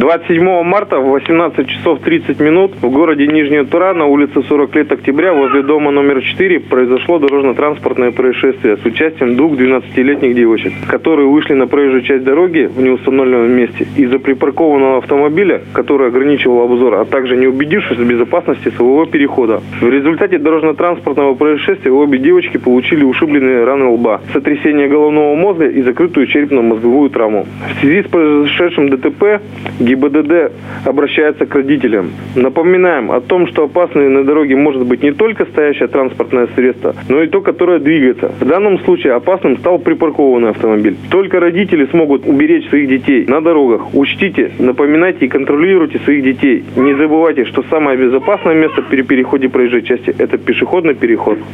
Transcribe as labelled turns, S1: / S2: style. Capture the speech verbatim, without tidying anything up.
S1: двадцать седьмого марта в восемнадцать часов тридцать минут в городе Нижняя Тура на улице сорок лет октября возле дома номер четыре произошло дорожно-транспортное происшествие с участием двух двенадцатилетних девочек, которые вышли на проезжую часть дороги в неустановленном месте из-за припаркованного автомобиля, который ограничивал обзор, а также не убедившись в безопасности своего перехода. В результате дорожно-транспортного происшествия обе девочки получили ушибленные раны лба, сотрясение головного мозга и закрытую черепно-мозговую травму. В связи с произошедшим ДТП ГИБДД обращается к родителям. Напоминаем о том, что опасной на дороге может быть не только стоящее транспортное средство, но и то, которое двигается. В данном случае опасным стал припаркованный автомобиль. Только родители смогут уберечь своих детей на дорогах. Учтите, напоминайте и контролируйте своих детей. Не забывайте, что самое безопасное место при переходе проезжей части – это пешеходный переход.